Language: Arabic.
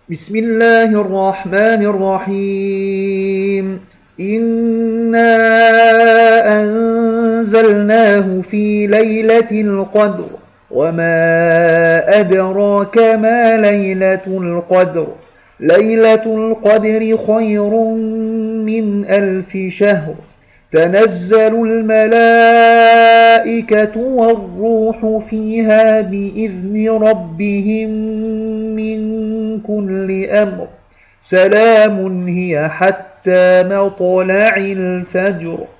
بسم الله الرحمن الرحيم. إنا أنزلناه في ليلة القدر وما أدراك ما ليلة القدر. ليلة القدر خير من 1000 شهر. تنزل الملائكة والروح فيها بإذن ربهم من كل أمر. سلام هي حتى مطلع الفجر.